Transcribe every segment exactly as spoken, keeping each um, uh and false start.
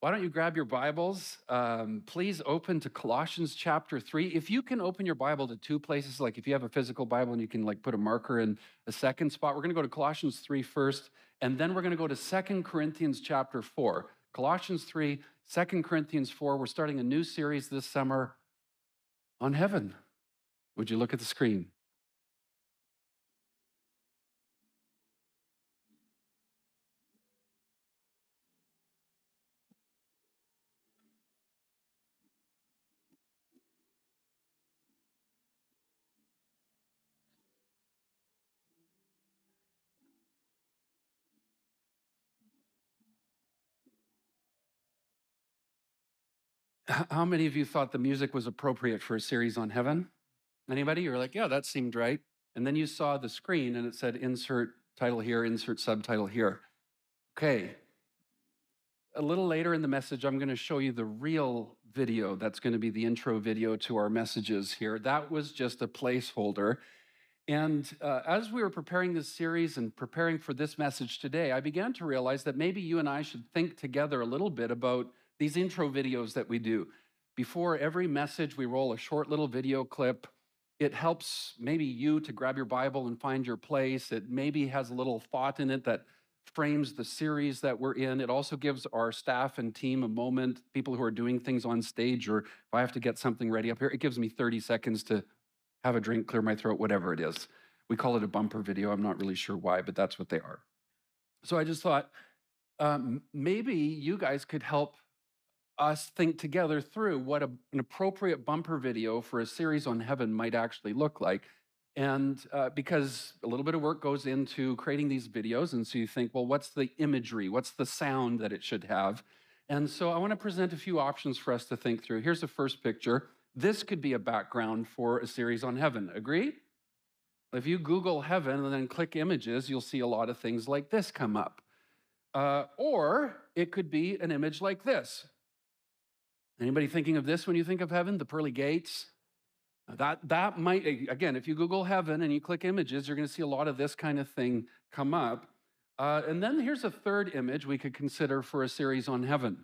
Why don't you grab your Bibles? Um, please open to Colossians chapter three. If you can open your Bible to two places, like if you have a physical Bible and you can like put a marker in a second spot, we're going to go to Colossians three first, and then we're going to go to Second Corinthians chapter four. Colossians three, Second Corinthians four. We're starting a new series this summer on heaven. Would you look at the screen? How many of you thought the music was appropriate for a series on heaven? Anybody? You're like, yeah, that seemed right. And then you saw the screen and it said insert title here, insert subtitle here. Okay. A little later in the message, I'm going to show you the real video that's going to be the intro video to our messages here. That was just a placeholder. And uh, as we were preparing this series and preparing for this message today, I began to realize that maybe you and I should think together a little bit about these intro videos that we do. Before every message, we roll a short little video clip. It helps maybe you to grab your Bible and find your place. It maybe has a little thought in it that frames the series that we're in. It also gives our staff and team a moment, people who are doing things on stage, or if I have to get something ready up here, it gives me thirty seconds to have a drink, clear my throat, whatever it is. We call it a bumper video. I'm not really sure why, but that's what they are. So I just thought um, maybe you guys could help us think together through what a, an appropriate bumper video for a series on heaven might actually look like. And uh, because a little bit of work goes into creating these videos, and so you think, well, what's the imagery? What's the sound that it should have? And so I want to present a few options for us to think through. Here's the first picture. This could be a background for a series on heaven. Agree? If you Google heaven and then click images, you'll see a lot of things like this come up. Uh, or it could be an image like this. Anybody thinking of this when you think of heaven? The pearly gates? That, that might, again, if you Google heaven and you click images, you're going to see a lot of this kind of thing come up. Uh, and then here's a third image we could consider for a series on heaven.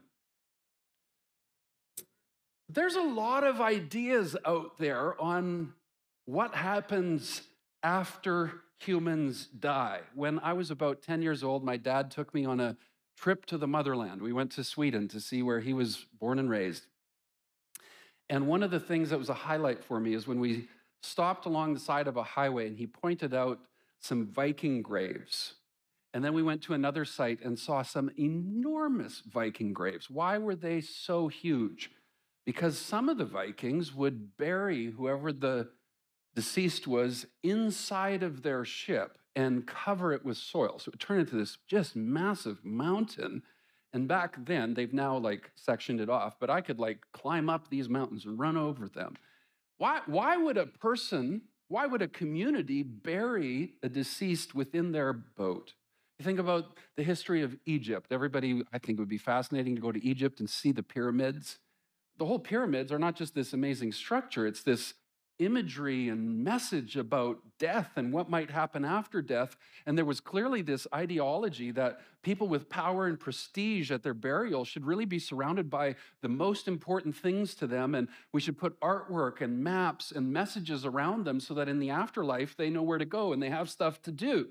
There's a lot of ideas out there on what happens after humans die. When I was about ten years old, my dad took me on a trip to the motherland. We went to Sweden to see where he was born and raised. And one of the things that was a highlight for me is when we stopped along the side of a highway and he pointed out some Viking graves. And then we went to another site and saw some enormous Viking graves. Why were they so huge? Because some of the Vikings would bury whoever the deceased was inside of their ship and cover it with soil. So it would turn into this just massive mountain. And back then, they've now like sectioned it off, but I could like climb up these mountains and run over them. Why, why would a person, why would a community bury a deceased within their boat? You think about the history of Egypt. Everybody, I think, would be fascinating to go to Egypt and see the pyramids. The whole pyramids are not just this amazing structure, it's this imagery and message about death and what might happen after death. And there was clearly this ideology that people with power and prestige at their burial should really be surrounded by the most important things to them. And we should put artwork and maps and messages around them so that in the afterlife, they know where to go and they have stuff to do.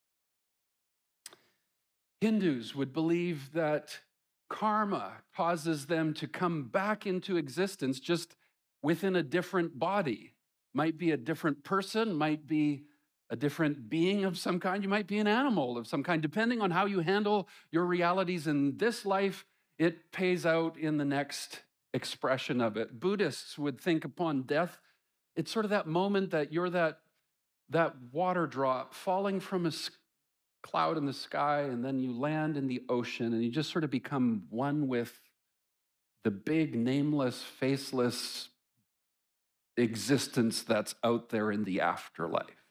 Hindus would believe that karma causes them to come back into existence just within a different body. Might be a different person, might be a different being of some kind, you might be an animal of some kind. Depending on how you handle your realities in this life, it pays out in the next expression of it. Buddhists would think upon death, it's sort of that moment that you're that, that water drop falling from a cloud in the sky, and then you land in the ocean, and you just sort of become one with the big, nameless, faceless existence that's out there in the afterlife.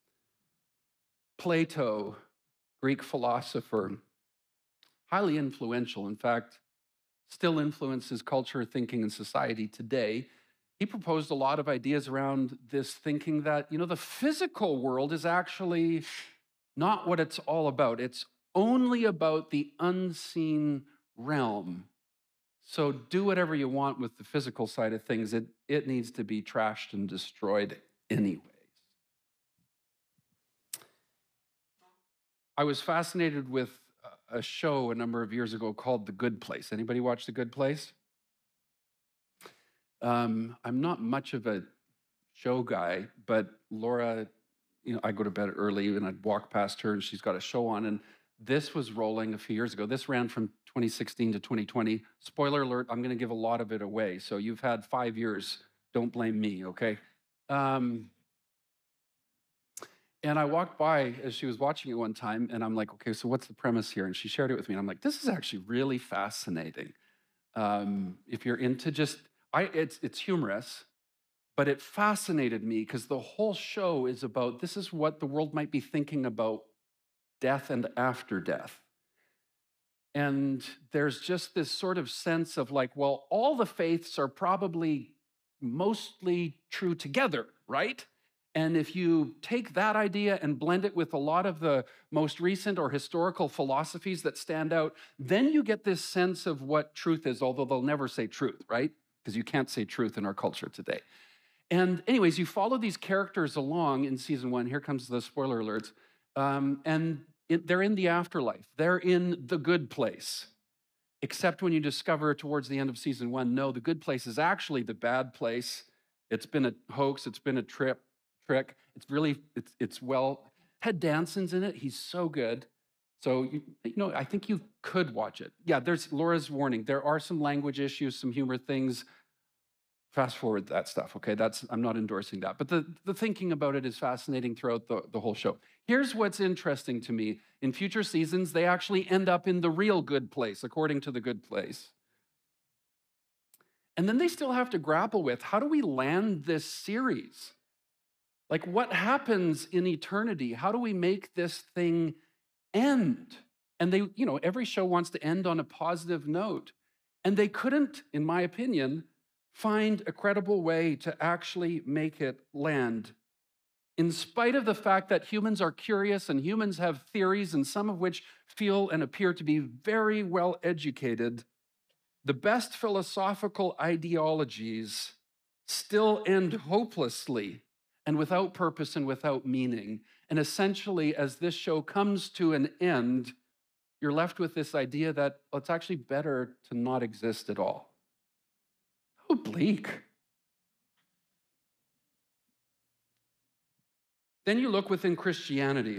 Plato, Greek philosopher, highly influential, in fact, still influences culture, thinking, and society today. He proposed a lot of ideas around this, thinking that, you know, the physical world is actually not what it's all about. It's only about the unseen realm. So do whatever you want with the physical side of things. It, it needs to be trashed and destroyed anyways. I was fascinated with a show a number of years ago called The Good Place. Anybody watch The Good Place? Um, I'm not much of a show guy, but Laura, you know, I go to bed early and I'd walk past her and she's got a show on. And this was rolling a few years ago. This ran from twenty sixteen to twenty twenty. Spoiler alert, I'm going to give a lot of it away. So you've had five years. Don't blame me, okay? Um, and I walked by as she was watching it one time and I'm like, okay, so what's the premise here? And she shared it with me. And I'm like, this is actually really fascinating. Um, if you're into just, I, it's, it's humorous. But it fascinated me because the whole show is about this is what the world might be thinking about death and after death. And there's just this sort of sense of like, well, all the faiths are probably mostly true together, right? And if you take that idea and blend it with a lot of the most recent or historical philosophies that stand out, then you get this sense of what truth is, although they'll never say truth, right? Because you can't say truth in our culture today. And anyways, you follow these characters along in season one. Here comes the spoiler alerts. Um, and it, they're in the afterlife. They're in the good place. Except when you discover towards the end of season one, no, the good place is actually the bad place. It's been a hoax. It's been a trip, trick. It's really, it's, it's well, Ted Danson's in it. He's so good. So, you, you know, I think you could watch it. Yeah, there's Laura's warning. There are some language issues, some humor things. Fast forward that stuff, okay? That's I'm not endorsing that. But the, the thinking about it is fascinating throughout the, the whole show. Here's what's interesting to me. In future seasons, they actually end up in the real good place, according to The Good Place. And then they still have to grapple with, how do we land this series? Like, what happens in eternity? How do we make this thing end? And they, you know, every show wants to end on a positive note. And they couldn't, in my opinion, find a credible way to actually make it land. In spite of the fact that humans are curious and humans have theories, and some of which feel and appear to be very well educated, the best philosophical ideologies still end hopelessly and without purpose and without meaning. And essentially, as this show comes to an end, you're left with this idea that well, it's actually better to not exist at all. How bleak. Then you look within Christianity,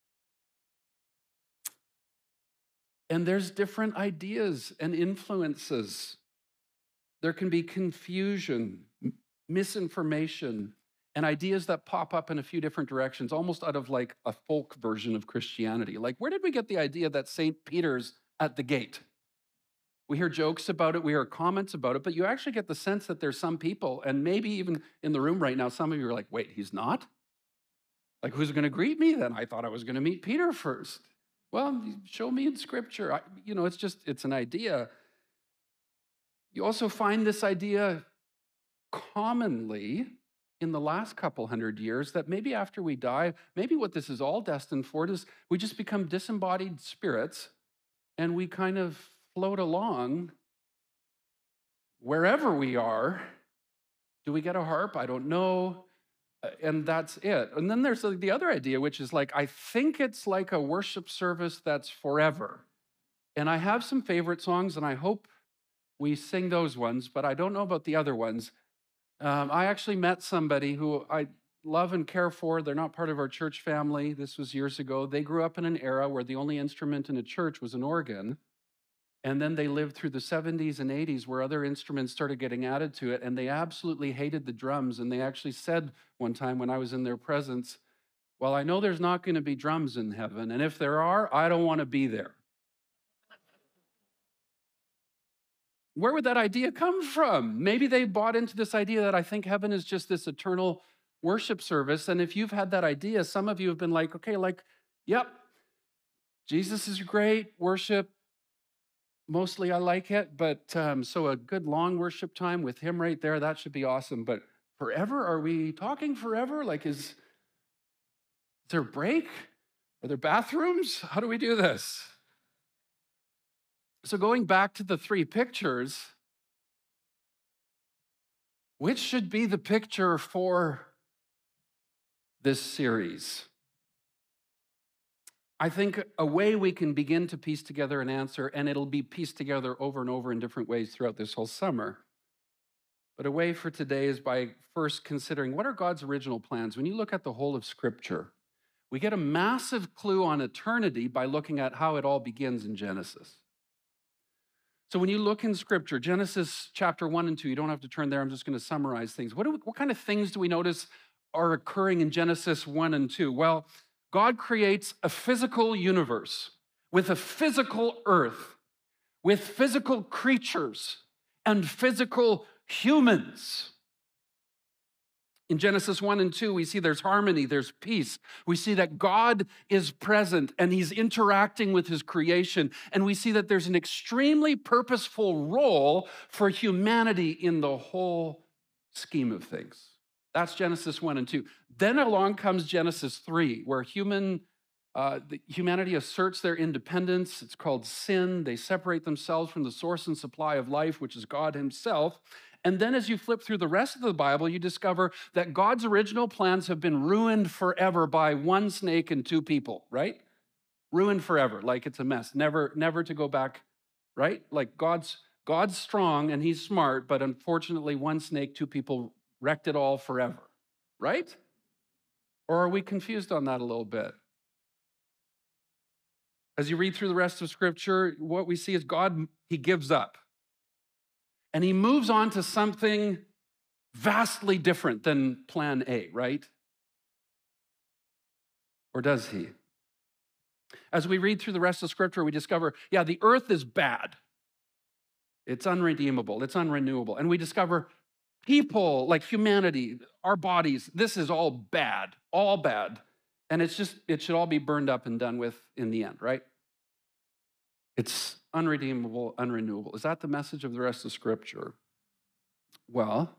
and there's different ideas and influences. There can be confusion, misinformation, and ideas that pop up in a few different directions, almost out of like a folk version of Christianity. Like, where did we get the idea that Saint Peter's at the gate? We hear jokes about it, we hear comments about it, but you actually get the sense that there's some people, and maybe even in the room right now, some of you are like, wait, he's not? Like, who's going to greet me then? I thought I was going to meet Peter first. Well, show me in scripture. I, you know, it's just, it's an idea. You also find this idea commonly in the last couple hundred years that maybe after we die, maybe what this is all destined for is we just become disembodied spirits and we kind of float along wherever we are. Do we get a harp? I don't know. And that's it. And then there's the other idea, which is like, I think it's like a worship service that's forever. And I have some favorite songs, and I hope we sing those ones, but I don't know about the other ones. Um, I actually met somebody who I love and care for. They're not part of our church family. This was years ago. They grew up in an era where the only instrument in a church was an organ. And then they lived through the seventies and eighties where other instruments started getting added to it, and they absolutely hated the drums. And they actually said one time when I was in their presence, well, I know there's not going to be drums in heaven, and if there are, I don't want to be there. Where would that idea come from? Maybe they bought into this idea that I think heaven is just this eternal worship service. And if you've had that idea, some of you have been like, okay, like, yep, Jesus is great, worship. Mostly I like it, but um, so a good long worship time with him right there, that should be awesome. But forever, are we talking forever? Like, is, is there a break? Are there bathrooms? How do we do this? So going back to the three pictures, which should be the picture for this series? I think a way we can begin to piece together an answer, and it'll be pieced together over and over in different ways throughout this whole summer. But a way for today is by first considering what are God's original plans. When you look at the whole of Scripture, we get a massive clue on eternity by looking at how it all begins in Genesis. So when you look in Scripture, Genesis chapter one and two, you don't have to turn there, I'm just going to summarize things. What, do we, what kind of things do we notice are occurring in Genesis one and two? Well, God creates a physical universe with a physical earth, with physical creatures and physical humans. In Genesis one and two, we see there's harmony, there's peace. We see that God is present and he's interacting with his creation. And we see that there's an extremely purposeful role for humanity in the whole scheme of things. That's Genesis one and two. Then along comes Genesis three, where human, uh, the, humanity asserts their independence. It's called sin. They separate themselves from the source and supply of life, which is God himself. And then as you flip through the rest of the Bible, you discover that God's original plans have been ruined forever by one snake and two people, right? Ruined forever, like it's a mess, never, never to go back, right? Like God's, God's strong and he's smart, but unfortunately one snake, two people wrecked it all forever, right? Or are we confused on that a little bit? As you read through the rest of Scripture, what we see is God, he gives up. And he moves on to something vastly different than plan A, right? Or does he? As we read through the rest of Scripture, we discover, yeah, the earth is bad. It's unredeemable. It's unrenewable. And we discover people, like humanity, our bodies, this is all bad, all bad. And it's just, it should all be burned up and done with in the end, right? It's unredeemable, unrenewable. Is that the message of the rest of Scripture? Well,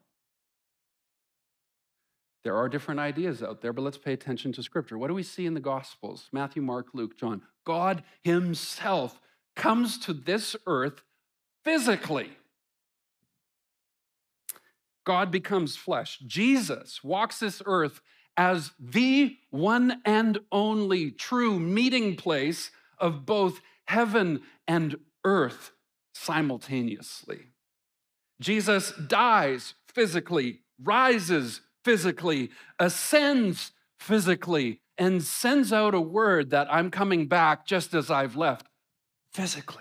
there are different ideas out there, but let's pay attention to Scripture. What do we see in the Gospels? Matthew, Mark, Luke, John. God himself comes to this earth physically. God becomes flesh. Jesus walks this earth as the one and only true meeting place of both heaven and earth simultaneously. Jesus dies physically, rises physically, ascends physically, and sends out a word that I'm coming back just as I've left physically.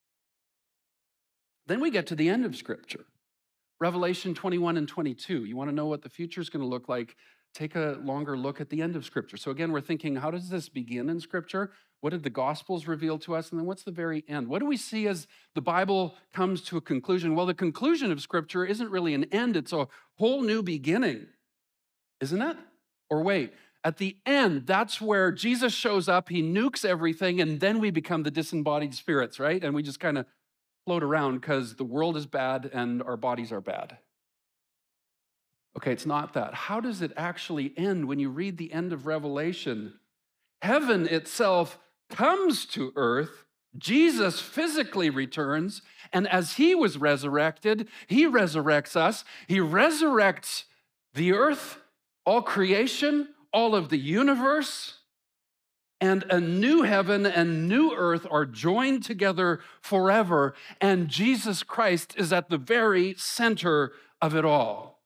Then we get to the end of Scripture. Revelation twenty-one and twenty-two. You want to know what the future is going to look like? Take a longer look at the end of Scripture. So again, we're thinking, how does this begin in Scripture? What did the Gospels reveal to us? And then what's the very end? What do we see as the Bible comes to a conclusion? Well, the conclusion of Scripture isn't really an end. It's a whole new beginning, isn't it? Or wait, at the end, that's where Jesus shows up, he nukes everything, and then we become the disembodied spirits, right? And we just kind of float around because the world is bad and our bodies are bad. Okay, it's not that. How does it actually end when you read the end of Revelation? Heaven itself comes to earth. Jesus physically returns, and as he was resurrected, he resurrects us. He resurrects the earth, all creation, all of the universe. And a new heaven and new earth are joined together forever. And Jesus Christ is at the very center of it all.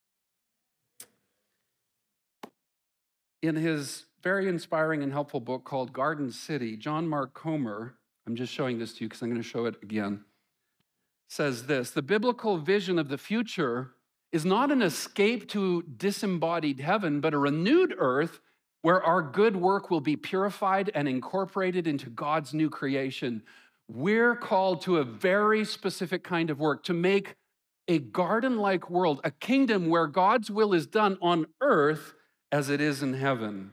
In his very inspiring and helpful book called Garden City, John Mark Comer, I'm just showing this to you because I'm going to show it again, says this: the biblical vision of the future is not an escape to disembodied heaven, but a renewed earth where our good work will be purified and incorporated into God's new creation. We're called to a very specific kind of work, to make a garden-like world, a kingdom where God's will is done on earth as it is in heaven.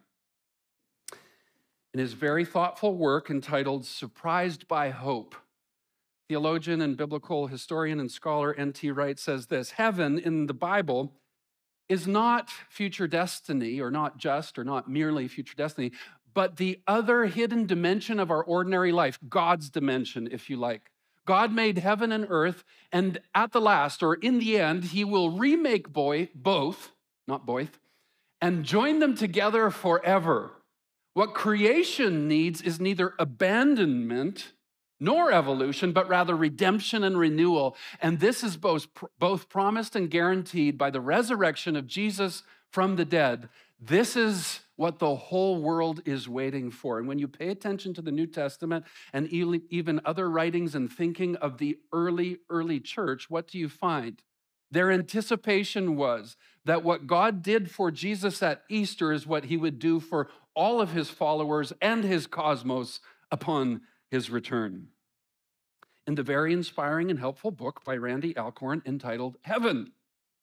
In his very thoughtful work entitled Surprised by Hope, theologian and biblical historian and scholar N T Wright says this: heaven in the Bible is not future destiny, or not just, or not merely future destiny, but the other hidden dimension of our ordinary life, God's dimension, if you like. God made heaven and earth, and at the last, or in the end, he will remake boy, both, not both, and join them together forever. What creation needs is neither abandonment nor evolution, but rather redemption and renewal. And this is both, both promised and guaranteed by the resurrection of Jesus from the dead. This is what the whole world is waiting for. And when you pay attention to the New Testament and even other writings and thinking of the early, early church, what do you find? Their anticipation was that what God did for Jesus at Easter is what he would do for all of his followers and his cosmos upon his return. In the very inspiring and helpful book by Randy Alcorn entitled Heaven,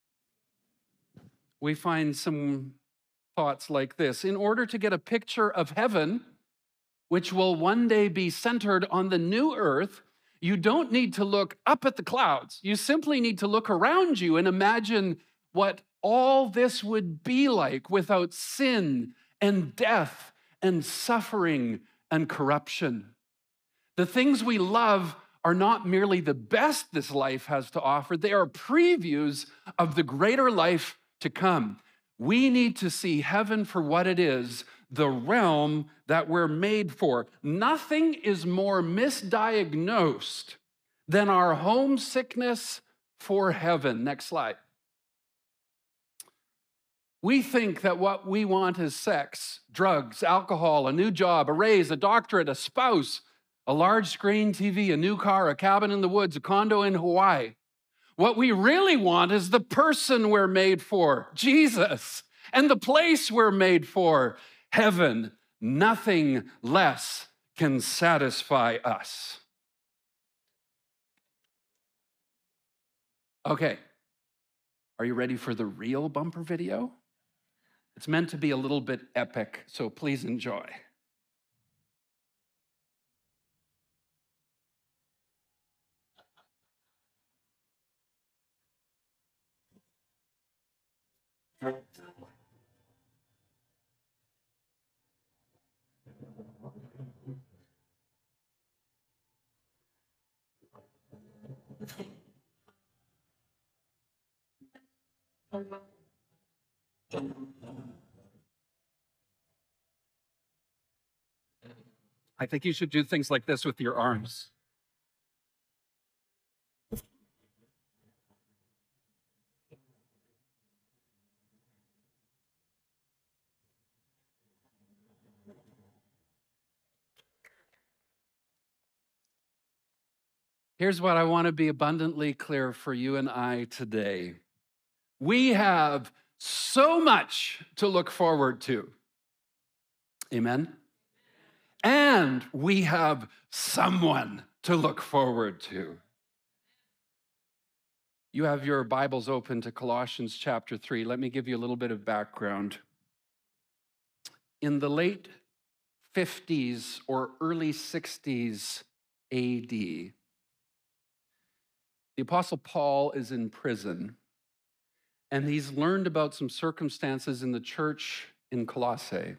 we find some thoughts like this. In order to get a picture of heaven, which will one day be centered on the new earth, you don't need to look up at the clouds. You simply need to look around you and imagine what all this would be like without sin and death and suffering and corruption. The things we love are not merely the best this life has to offer, they are previews of the greater life to come. We need to see heaven for what it is, the realm that we're made for. Nothing is more misdiagnosed than our homesickness for heaven. Next slide. We think that what we want is sex, drugs, alcohol, a new job, a raise, a doctorate, a spouse, a large screen T V, a new car, a cabin in the woods, a condo in Hawaii. What we really want is the person we're made for, Jesus, and the place we're made for, heaven. Nothing less can satisfy us. Okay, are you ready for the real bumper video? It's meant to be a little bit epic, so please enjoy. I think you should do things like this with your arms. Here's what I want to be abundantly clear for you and I today. We have so much to look forward to. Amen? And we have someone to look forward to. You have your Bibles open to Colossians chapter three. Let me give you a little bit of background. In the late fifties or early sixties A D, the Apostle Paul is in prison, and he's learned about some circumstances in the church in Colossae.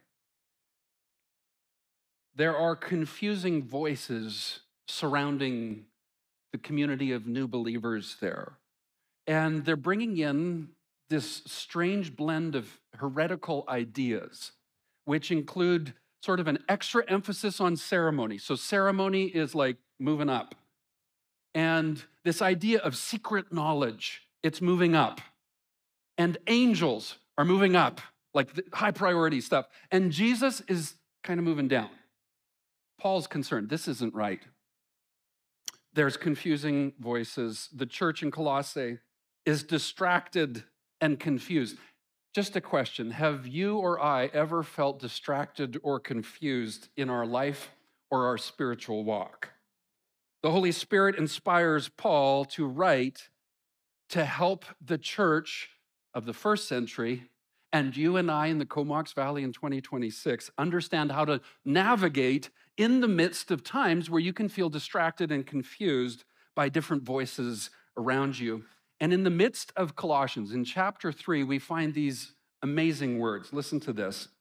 There are confusing voices surrounding the community of new believers there, and they're bringing in this strange blend of heretical ideas, which include sort of an extra emphasis on ceremony. So ceremony is like moving up. And this idea of secret knowledge, it's moving up. And angels are moving up, like the high priority stuff. And Jesus is kind of moving down. Paul's concerned, this isn't right. There's confusing voices. The church in Colossae is distracted and confused. Just a question, have you or I ever felt distracted or confused in our life or our spiritual walk? The Holy Spirit inspires Paul to write to help the church of the first century and you and I in the Comox Valley in twenty twenty-six understand how to navigate in the midst of times where you can feel distracted and confused by different voices around you. And in the midst of Colossians, in chapter three, we find these amazing words. Listen to this.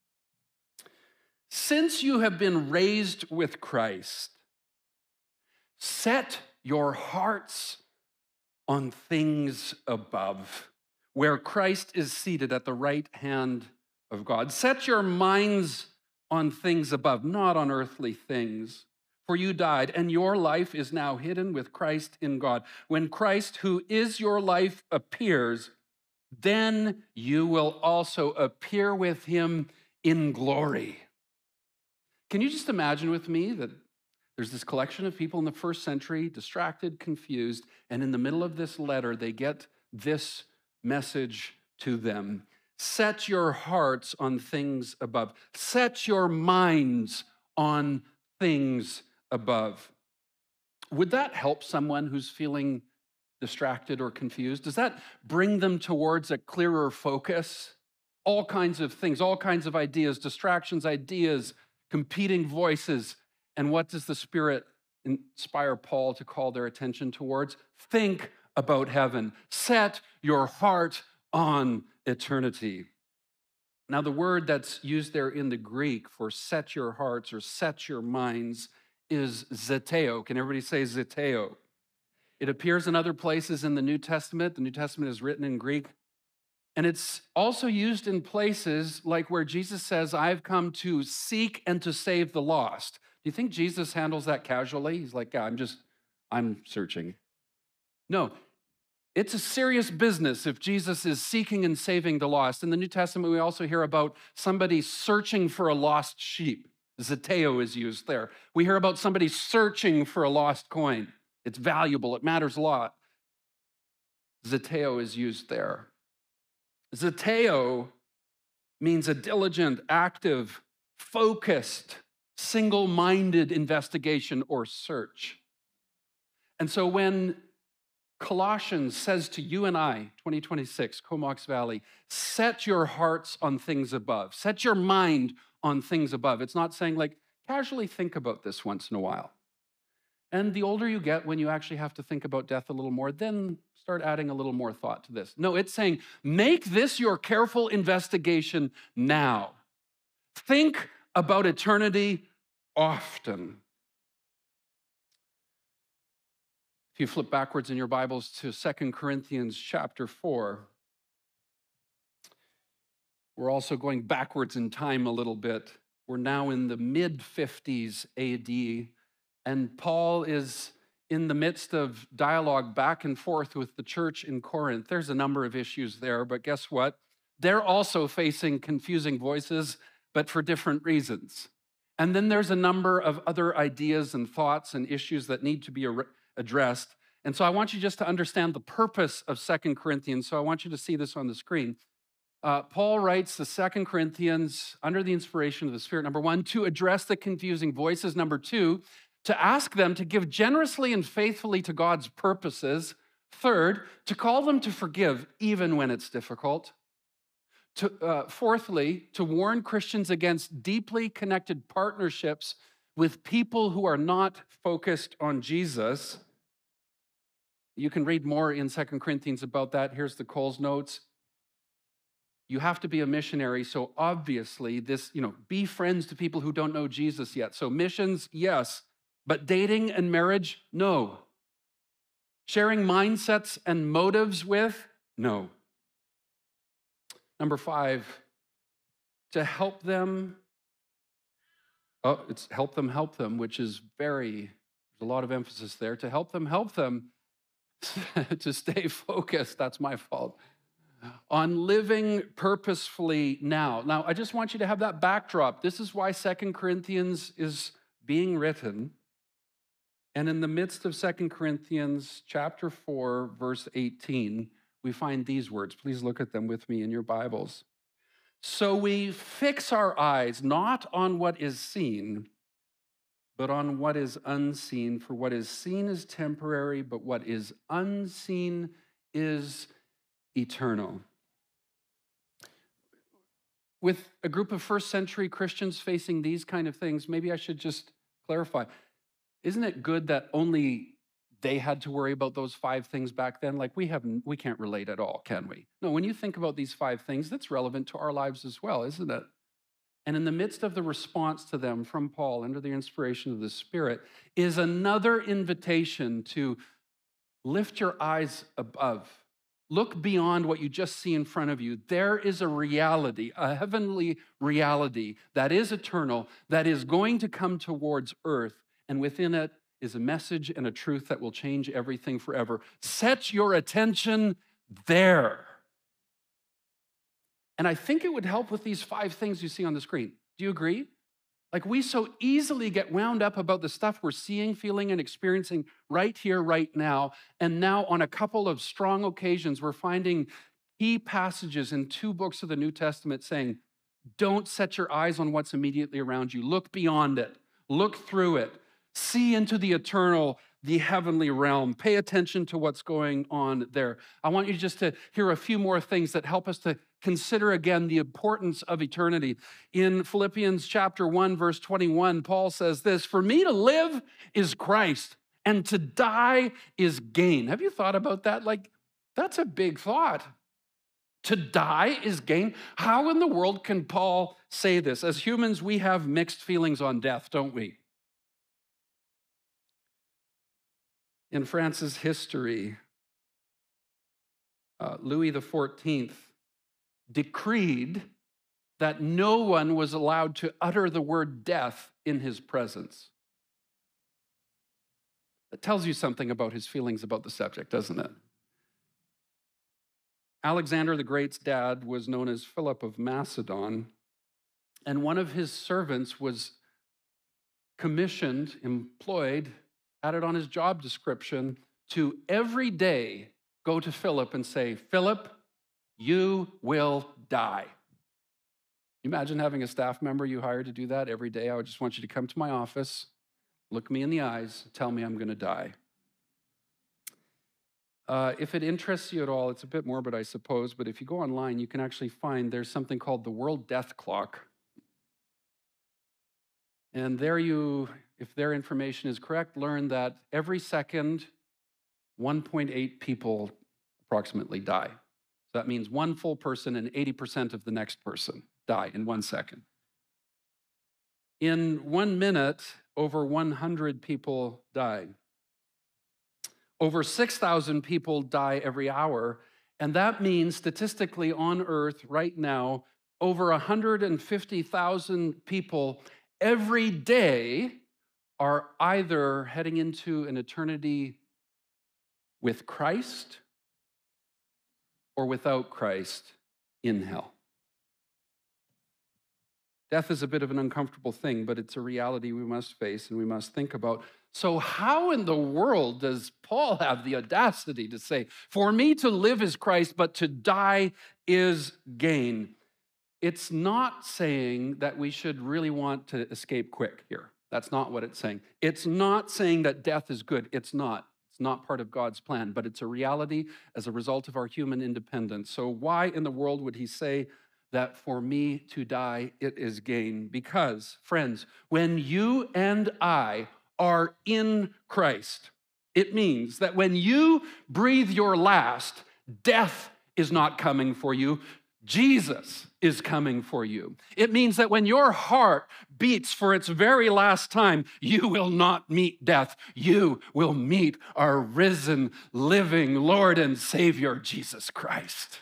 Since you have been raised with Christ, Set your hearts on things above, where Christ is seated at the right hand of God. Set your minds on things above, not on earthly things. For you died, and your life is now hidden with Christ in God. When Christ, who is your life, appears, then you will also appear with him in glory. Can you just imagine with me that there's this collection of people in the first century, distracted, confused, and in the middle of this letter, they get this message to them. Set your hearts on things above. Set your minds on things above. Would that help someone who's feeling distracted or confused? Does that bring them towards a clearer focus? All kinds of things, all kinds of ideas, distractions, ideas, competing voices. And what does the Spirit inspire Paul to call their attention towards? Think about heaven. Set your heart on eternity. Now, the word that's used there in the Greek for set your hearts or set your minds is zeteo. Can everybody say zeteo? It appears in other places in the New Testament. The New Testament is written in Greek. And it's also used in places like where Jesus says, I've come to seek and to save the lost. Do you think Jesus handles that casually? He's like, yeah, I'm just, I'm searching. No, it's a serious business if Jesus is seeking and saving the lost. In the New Testament, we also hear about somebody searching for a lost sheep. Zeteo is used there. We hear about somebody searching for a lost coin. It's valuable, it matters a lot. Zeteo is used there. Zeteo means a diligent, active, focused, single-minded investigation or search. And so when Colossians says to you and I, twenty twenty-six, Comox Valley, set your hearts on things above, set your mind on things above. It's not saying like, casually think about this once in a while. And the older you get, when you actually have to think about death a little more, then start adding a little more thought to this. No, it's saying, make this your careful investigation now. Think about eternity often. If you flip backwards in your Bibles to Second Corinthians chapter four, we're also going backwards in time a little bit. We're now in the mid fifties A D, and Paul is in the midst of dialogue back and forth with the church in Corinth. There's a number of issues there, but guess what? They're also facing confusing voices, but for different reasons. And then there's a number of other ideas and thoughts and issues that need to be addressed. And so I want you just to understand the purpose of Second Corinthians. So I want you to see this on the screen. Uh, Paul writes the Second Corinthians under the inspiration of the Spirit, number one, to address the confusing voices. Number two, to ask them to give generously and faithfully to God's purposes. Third, to call them to forgive even when it's difficult. To, uh, fourthly, to warn Christians against deeply connected partnerships with people who are not focused on Jesus. You can read more in Second Corinthians about that. Here's the Coles notes. You have to be a missionary, so obviously this, you know, be friends to people who don't know Jesus yet. So missions, yes, but dating and marriage, no. Sharing mindsets and motives with, no. Number five, to help them, oh, it's help them, help them, which is very, there's a lot of emphasis there. To help them, help them to stay focused, that's my fault, on living purposefully now. Now, I just want you to have that backdrop. This is why Second Corinthians is being written. And in the midst of Second Corinthians chapter four, verse eighteen, we find these words. Please look at them with me in your Bibles. So we fix our eyes not on what is seen, but on what is unseen. For what is seen is temporary, but what is unseen is eternal. With a group of first century Christians facing these kind of things, maybe I should just clarify. Isn't it good that only they had to worry about those five things back then? Like we have, we can't relate at all, can we? No, when you think about these five things, that's relevant to our lives as well, isn't it? And in the midst of the response to them from Paul, under the inspiration of the Spirit, is another invitation to lift your eyes above. Look beyond what you just see in front of you. There is a reality, a heavenly reality that is eternal, that is going to come towards earth, and within it is a message and a truth that will change everything forever. Set your attention there. And I think it would help with these five things you see on the screen. Do you agree? Like, we so easily get wound up about the stuff we're seeing, feeling, and experiencing right here, right now. And now, on a couple of strong occasions, we're finding key passages in two books of the New Testament saying, don't set your eyes on what's immediately around you. Look beyond it. Look through it. See into the eternal, the heavenly realm. Pay attention to what's going on there. I want you just to hear a few more things that help us to consider again the importance of eternity. In Philippians chapter one, verse twenty-one, Paul says this, "For me to live is Christ, and to die is gain." Have you thought about that? Like, that's a big thought. To die is gain. How in the world can Paul say this? As humans, we have mixed feelings on death, don't we? In France's history, uh, Louis the fourteenth decreed that no one was allowed to utter the word death in his presence. That tells you something about his feelings about the subject, doesn't it? Alexander the Great's dad was known as Philip of Macedon, and one of his servants was commissioned, employed, had it on his job description to every day go to Philip and say, "Philip, you will die." Imagine having a staff member you hired to do that every day. I would just want you to come to my office, look me in the eyes, tell me I'm going to die. Uh, if it interests you at all, it's a bit morbid, I suppose, but if you go online, you can actually find there's something called the World Death Clock. And there you, if their information is correct, learn that every second, one point eight people approximately die. So that means one full person and eighty percent of the next person die in one second. In one minute, over one hundred people die. Over six thousand people die every hour, and that means statistically on Earth right now, over one hundred fifty thousand people every day are either heading into an eternity with Christ or without Christ in hell. Death is a bit of an uncomfortable thing, but it's a reality we must face and we must think about. So how in the world does Paul have the audacity to say, "For me to live is Christ, but to die is gain"? It's not saying that we should really want to escape quick here. That's not what it's saying. It's not saying that death is good. It's not. It's not part of God's plan, but it's a reality as a result of our human independence. So why in the world would he say that for me to die, it is gain? Because, friends, when you and I are in Christ, it means that when you breathe your last, death is not coming for you. Jesus is coming for you. It means that when your heart beats for its very last time, you will not meet death. You will meet our risen, living Lord and Savior, Jesus Christ.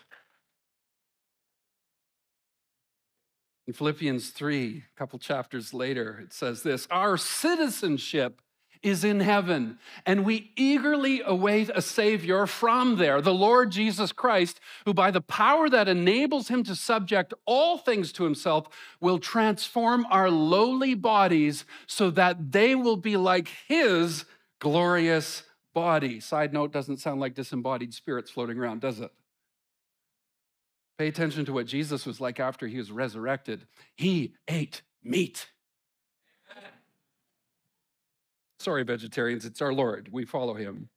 In Philippians three, a couple chapters later, it says this, "Our citizenship is in heaven, and we eagerly await a Savior from there, the Lord Jesus Christ, who by the power that enables him to subject all things to himself will transform our lowly bodies so that they will be like his glorious body." Side note, doesn't sound like disembodied spirits floating around, does it? Pay attention to what Jesus was like after he was resurrected. He ate meat. Sorry, vegetarians, it's our Lord. We follow him.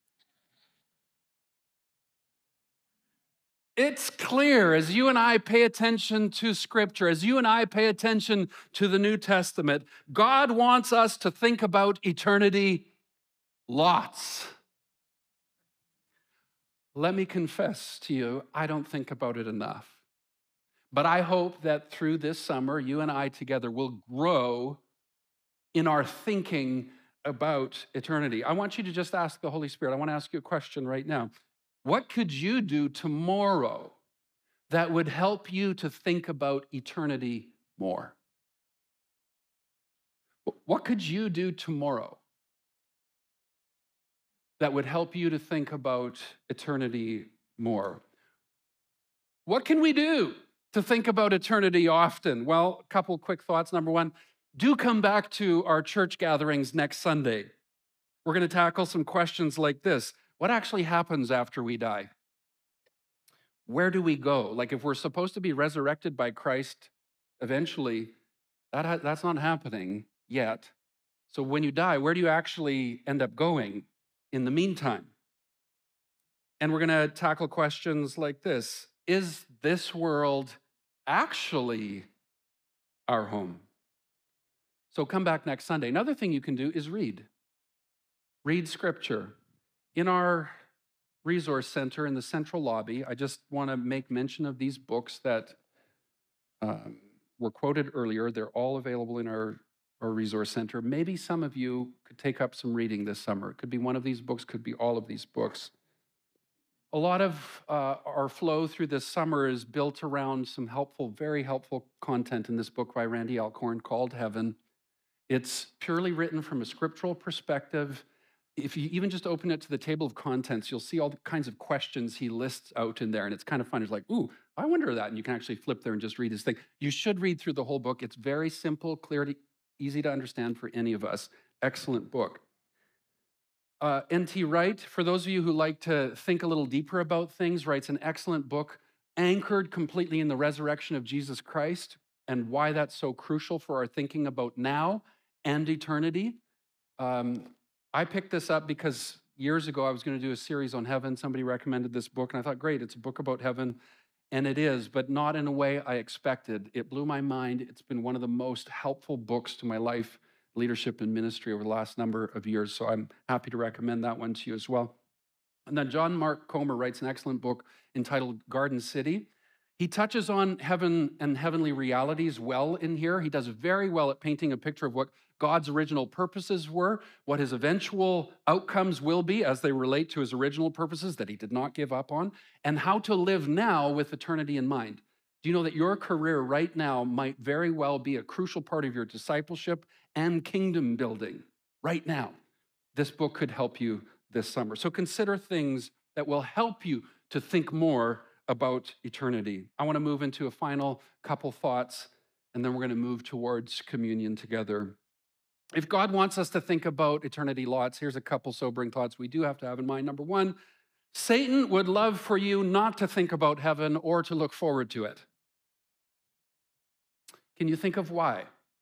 It's clear as you and I pay attention to Scripture, as you and I pay attention to the New Testament, God wants us to think about eternity lots. Let me confess to you, I don't think about it enough. But I hope that through this summer, you and I together will grow in our thinking about eternity. I want you to just ask the Holy Spirit. I want to ask you a question right now. What could you do tomorrow that would help you to think about eternity more? What could you do tomorrow that would help you to think about eternity more? What can we do to think about eternity often? Well, a couple quick thoughts. Number one, do come back to our church gatherings next Sunday. We're going to tackle some questions like this. What actually happens after we die? Where do we go? Like, if we're supposed to be resurrected by Christ eventually, that ha- that's not happening yet. So when you die, where do you actually end up going in the meantime? And we're going to tackle questions like this. Is this world actually our home? So come back next Sunday. Another thing you can do is read. Read scripture. In our resource center in the central lobby, I just want to make mention of these books that um, were quoted earlier. They're all available in our, our resource center. Maybe some of you could take up some reading this summer. It could be one of these books, could be all of these books. A lot of uh, our flow through this summer is built around some helpful, very helpful content in this book by Randy Alcorn called Heaven. It's purely written from a scriptural perspective. If you even just open it to the table of contents, you'll see all the kinds of questions he lists out in there. And it's kind of fun. It's like, ooh, I wonder that. And you can actually flip there and just read his thing. You should read through the whole book. It's very simple, clear, to, easy to understand for any of us. Excellent book. Uh, N T Wright, for those of you who like to think a little deeper about things, writes an excellent book anchored completely in the resurrection of Jesus Christ and why that's so crucial for our thinking about now and eternity. Um, I picked this up because years ago I was going to do a series on heaven. Somebody recommended this book, and I thought, great, it's a book about heaven. And it is, but not in a way I expected. It blew my mind. It's been one of the most helpful books to my life, leadership, and ministry over the last number of years. So I'm happy to recommend that one to you as well. And then John Mark Comer writes an excellent book entitled Garden City. He touches on heaven and heavenly realities well in here. He does very well at painting a picture of what God's original purposes were, what his eventual outcomes will be as they relate to his original purposes that he did not give up on, and how to live now with eternity in mind. Do you know that your career right now might very well be a crucial part of your discipleship and kingdom building right now? This book could help you this summer. So consider things that will help you to think more about eternity. I want to move into a final couple thoughts, and then we're going to move towards communion together. If God wants us to think about eternity lots, here's a couple sobering thoughts we do have to have in mind. Number one, Satan would love for you not to think about heaven or to look forward to it. Can you think of why?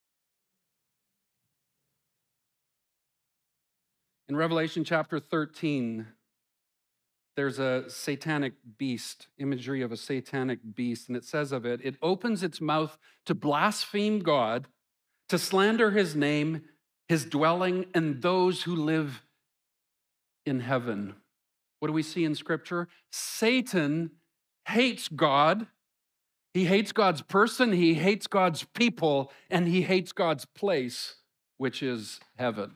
In Revelation chapter thirteen, there's a satanic beast, imagery of a satanic beast, and it says of it, it opens its mouth to blaspheme God, to slander his name, his dwelling, and those who live in heaven. What do we see in Scripture? Satan hates God. He hates God's person, he hates God's people, and he hates God's place, which is heaven.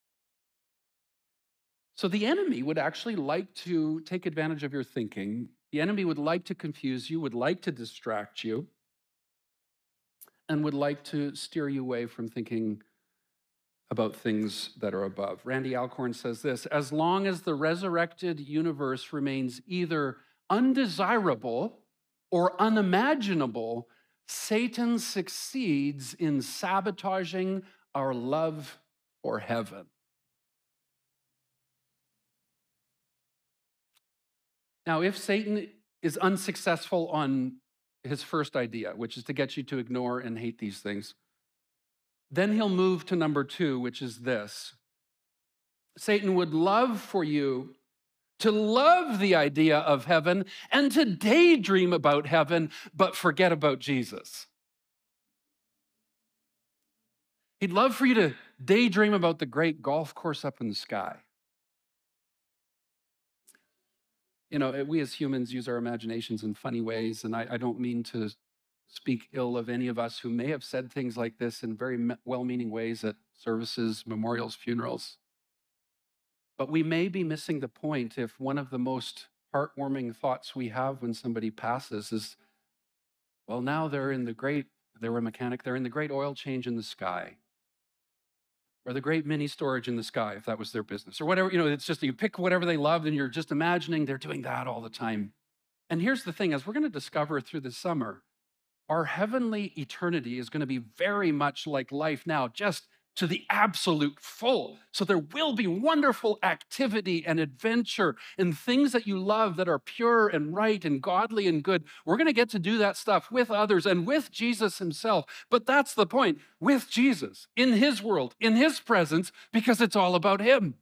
So the enemy would actually like to take advantage of your thinking. The enemy would like to confuse you, would like to distract you, and would like to steer you away from thinking about things that are above. Randy Alcorn says this, as long as the resurrected universe remains either undesirable or unimaginable, Satan succeeds in sabotaging our love for heaven. Now, if Satan is unsuccessful on his first idea, which is to get you to ignore and hate these things, then he'll move to number two, which is this. Satan would love for you to love the idea of heaven and to daydream about heaven, but forget about Jesus. He'd love for you to daydream about the great golf course up in the sky. You know, we as humans use our imaginations in funny ways, and I, I don't mean to speak ill of any of us who may have said things like this in very me- well-meaning ways at services, memorials, funerals. But we may be missing the point if one of the most heartwarming thoughts we have when somebody passes is, well, now they're in the great, they were a mechanic, they're in the great oil change in the sky, or the great mini storage in the sky, if that was their business, or whatever. You know, it's just you pick whatever they loved and you're just imagining they're doing that all the time. And here's the thing, as we're going to discover through the summer, our heavenly eternity is going to be very much like life now, just to the absolute full. So there will be wonderful activity and adventure and things that you love that are pure and right and godly and good. We're going to get to do that stuff with others and with Jesus himself. But that's the point, with Jesus, in his world, in his presence, because it's all about him.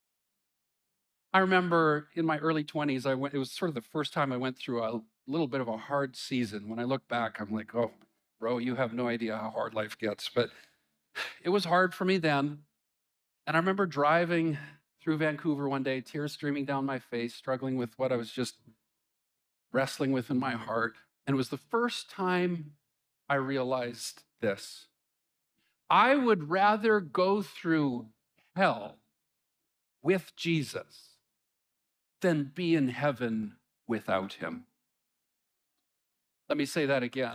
I remember in my early twenties, I went, it was sort of the first time I went through a little bit of a hard season. When I look back, I'm like, oh, bro, you have no idea how hard life gets. But it was hard for me then. And I remember driving through Vancouver one day, tears streaming down my face, struggling with what I was just wrestling with in my heart. And it was the first time I realized this. I would rather go through hell with Jesus than be in heaven without him. Let me say that again.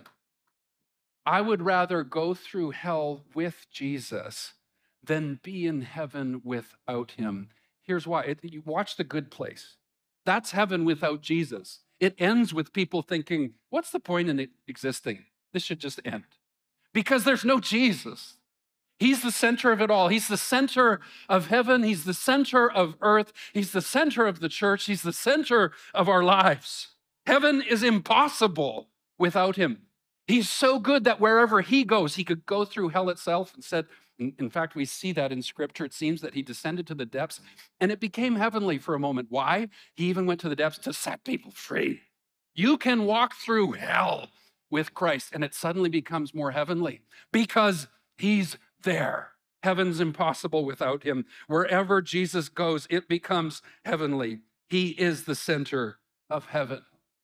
I would rather go through hell with Jesus than be in heaven without him. Here's why. It, you watch The Good Place. That's heaven without Jesus. It ends with people thinking, what's the point in it existing? This should just end. Because there's no Jesus. He's the center of it all. He's the center of heaven. He's the center of earth. He's the center of the church. He's the center of our lives. Heaven is impossible without him. He's so good that wherever he goes, he could go through hell itself and said, in, in fact, we see that in scripture. It seems that he descended to the depths and it became heavenly for a moment. Why? He even went to the depths to set people free. You can walk through hell with Christ and it suddenly becomes more heavenly because he's there. Heaven's impossible without him. Wherever Jesus goes, it becomes heavenly. He is the center of heaven.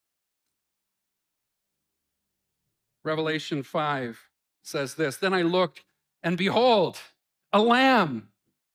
Revelation five says this, then I looked, and behold, a lamb,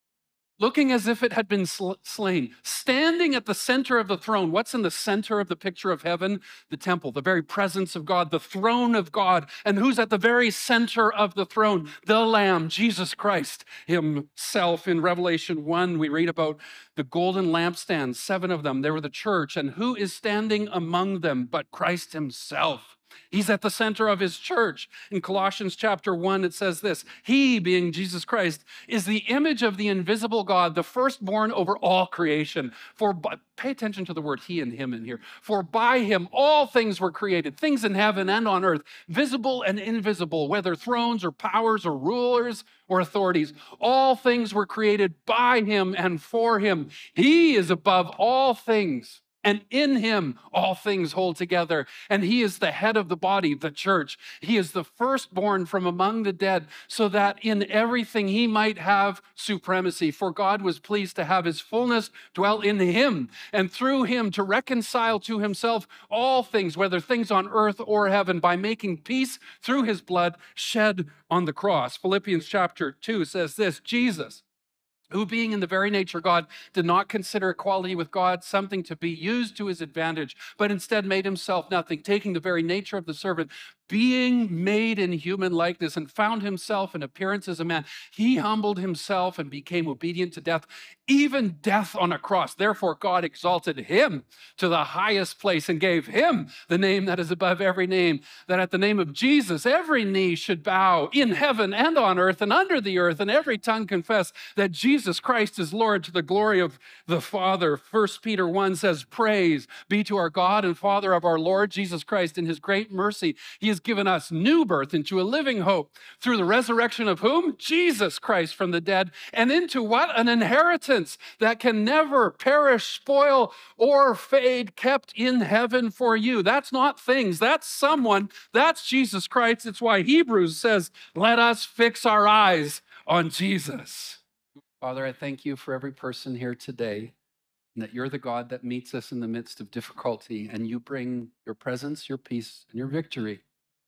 looking as if it had been sl- slain, standing at the center of the throne. What's in the center of the picture of heaven? The temple, the very presence of God, the throne of God. And who's at the very center of the throne? The Lamb, Jesus Christ himself. In Revelation one, we read about the golden lampstands, seven of them. They were the church. And who is standing among them but Christ himself? He's at the center of his church. In Colossians chapter one, it says this, he, being Jesus Christ, is the image of the invisible God, the firstborn over all creation. For by, pay attention to the word he and him in here. For by him all things were created, things in heaven and on earth, visible and invisible, whether thrones or powers or rulers or authorities. All things were created by him and for him. He is above all things. And in him, all things hold together. And he is the head of the body, the church. He is the firstborn from among the dead, so that in everything he might have supremacy. For God was pleased to have his fullness dwell in him, and through him to reconcile to himself all things, whether things on earth or heaven, by making peace through his blood shed on the cross. Philippians chapter two says this, Jesus, who being in the very nature God, did not consider equality with God something to be used to his advantage, but instead made himself nothing, taking the very nature of the servant, being made in human likeness, and found himself in appearance as a man. He humbled himself and became obedient to death, even death on a cross. Therefore, God exalted him to the highest place and gave him the name that is above every name, that at the name of Jesus, every knee should bow in heaven and on earth and under the earth, and every tongue confess that Jesus Christ is Lord, to the glory of the Father. First Peter one says, praise be to our God and Father of our Lord Jesus Christ. In his great mercy, he has given us new birth into a living hope through the resurrection of whom? Jesus Christ from the dead, and into what? An inheritance that can never perish, spoil, or fade, kept in heaven for you. That's not things. That's someone. That's Jesus Christ. It's why Hebrews says, let us fix our eyes on Jesus. Father, I thank you for every person here today, and that you're the God that meets us in the midst of difficulty, and you bring your presence, your peace, and your victory.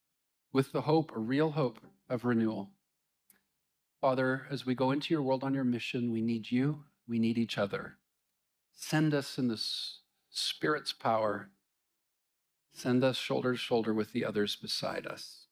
with the hope, a real hope of renewal. Father, as we go into your world on your mission, we need you, we need each other. Send us in the Spirit's power. Send us shoulder to shoulder with the others beside us.